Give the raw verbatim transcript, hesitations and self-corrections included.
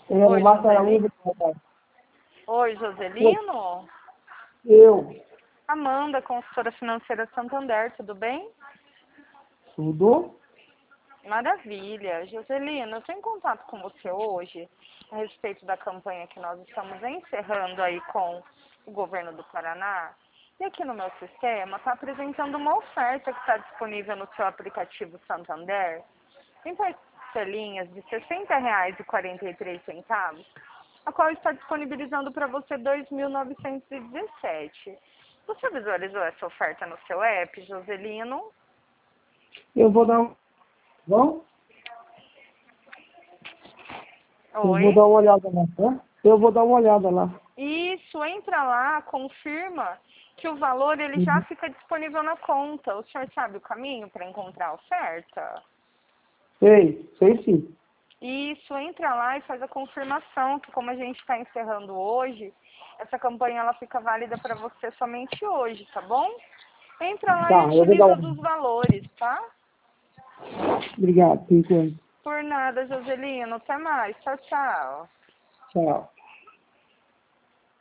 Ele é no Oi, Márcio Joselino. Araújo. Oi, Joselino. Eu. Amanda, consultora financeira Santander, tudo bem? Tudo? Maravilha. Joselino, eu estou em contato com você hoje a respeito da campanha que nós estamos encerrando aí com o governo do Paraná. E aqui no meu sistema está apresentando uma oferta que está disponível no seu aplicativo Santander, em parcelinhas de sessenta reais e quarenta e três centavos, a qual está disponibilizando para você dois mil novecentos e dezessete. Você visualizou essa oferta no seu app, Joselino? Eu vou dar um... Bom? Eu vou Oi? dar uma olhada lá, tá? Eu vou dar uma olhada lá. Isso, entra lá, confirma que o valor ele já Uhum. fica disponível na conta. O senhor sabe o caminho para encontrar a oferta? Sei, sei sim. Isso, entra lá e faz a confirmação, que como a gente está encerrando hoje, essa campanha ela fica válida para você somente hoje, tá bom? Entra lá e Tá, eu vou dar utiliza uma... dos valores, tá? Obrigado, por enquanto. Por nada, Joselino. Até mais. Tchau, tchau. Tchau.